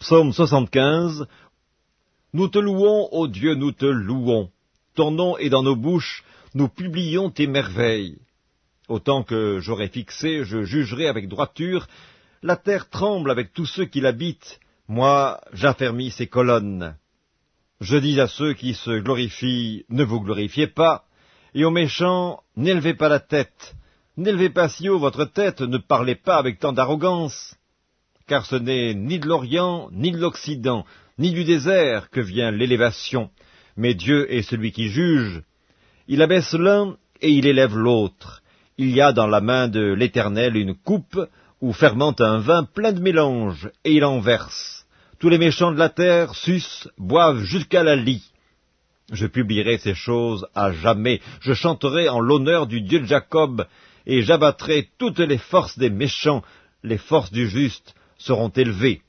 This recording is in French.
Psaume 75. Nous te louons, ô Dieu, nous te louons. Ton nom est dans nos bouches, nous publions tes merveilles. Autant que j'aurai fixé, je jugerai avec droiture. La terre tremble avec tous ceux qui l'habitent. Moi, j'affermis ses colonnes. Je dis à ceux qui se glorifient, ne vous glorifiez pas, et aux méchants, n'élevez pas la tête. N'élevez pas si haut votre tête, ne parlez pas avec tant d'arrogance. Car ce n'est ni de l'Orient, ni de l'Occident, ni du désert que vient l'élévation, mais Dieu est celui qui juge. Il abaisse l'un et il élève l'autre. Il y a dans la main de l'Éternel une coupe où fermente un vin plein de mélange, et il en verse. Tous les méchants de la terre sucent, boivent jusqu'à la lie. Je publierai ces choses à jamais, je chanterai en l'honneur du Dieu de Jacob, et j'abattrai toutes les forces des méchants, les forces du juste seront élevées.